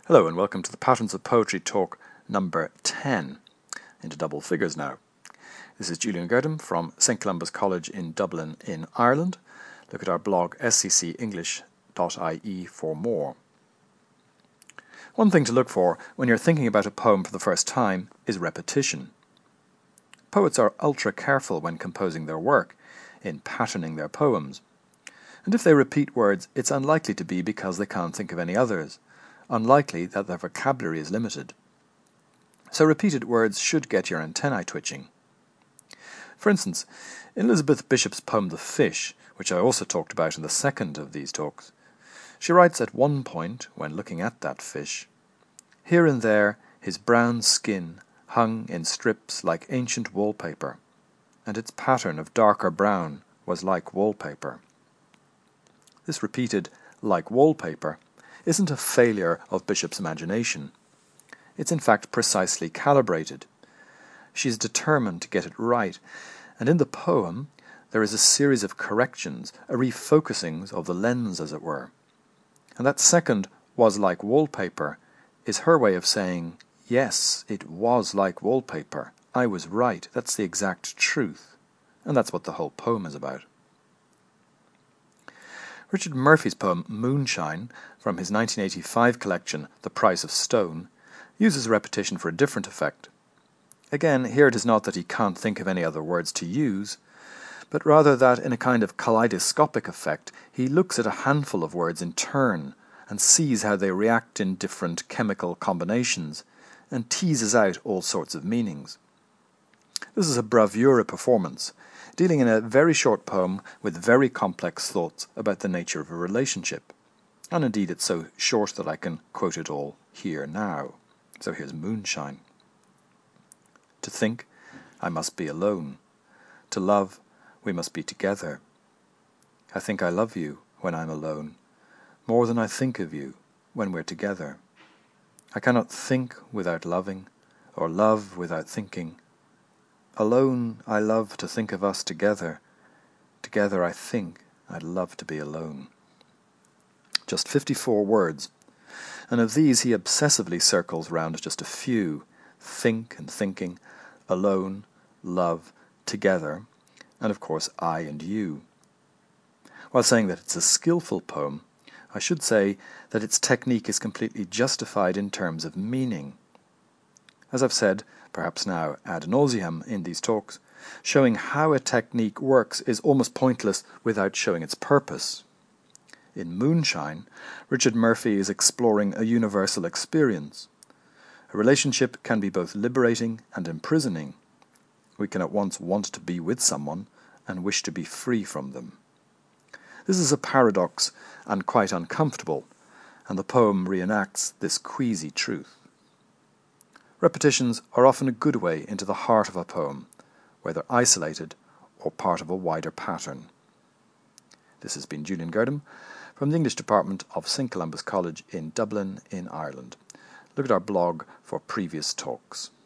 Hello and welcome to the Patterns of Poetry talk number 10, into double figures now. This is Julian Girdham from St Columba's College in Dublin in Ireland. Look at our blog sccenglish.ie for more. One thing to look for when you're thinking about a poem for the first time is repetition. Poets are ultra careful when composing their work, in patterning their poems. And if they repeat words, it's unlikely to be because they can't think of any others. Unlikely that their vocabulary is limited. So repeated words should get your antennae twitching. For instance, in Elizabeth Bishop's poem The Fish, which I also talked about in the second of these talks, she writes at one point, when looking at that fish, "Here and there his brown skin hung in strips like ancient wallpaper, and its pattern of darker brown was like wallpaper." This repeated "like wallpaper" isn't a failure of Bishop's imagination. It's in fact precisely calibrated. She's determined to get it right, and in the poem there is a series of corrections, a refocusing of the lens, as it were. And that second "was like wallpaper" is her way of saying, yes, it was like wallpaper. I was right. That's the exact truth. And that's what the whole poem is about. Richard Murphy's poem Moonshine, from his 1985 collection The Price of Stone, uses repetition for a different effect. Again, here it is not that he can't think of any other words to use, but rather that in a kind of kaleidoscopic effect he looks at a handful of words in turn and sees how they react in different chemical combinations and teases out all sorts of meanings. This is a bravura performance, dealing in a very short poem with very complex thoughts about the nature of a relationship. And indeed it's so short that I can quote it all here now. So here's Moonshine. To think, I must be alone. To love, we must be together. I think I love you when I'm alone, more than I think of you when we're together. I cannot think without loving, or love without thinking. Alone, I love to think of us together. Together, I think I'd love to be alone. Just 54 words, and of these he obsessively circles round just a few: think and thinking, alone, love, together, and of course I and you. While saying that it's a skillful poem, I should say that its technique is completely justified in terms of meaning. As I've said, perhaps now ad nauseam in these talks, showing how a technique works is almost pointless without showing its purpose. In Moonshine, Richard Murphy is exploring a universal experience. A relationship can be both liberating and imprisoning. We can at once want to be with someone and wish to be free from them. This is a paradox and quite uncomfortable, and the poem reenacts this queasy truth. Repetitions are often a good way into the heart of a poem, whether isolated or part of a wider pattern. This has been Julian Girdham from the English department of St Columba's College in Dublin in Ireland. Look at our blog for previous talks.